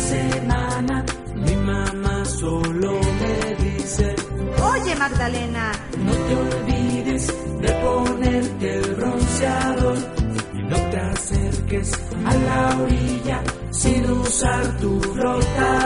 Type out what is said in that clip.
semana mi mamá solo me dice: Oye, Magdalena, no te olvides de ponerte el bronceador y no te acerques a la orilla sin usar tu flotador.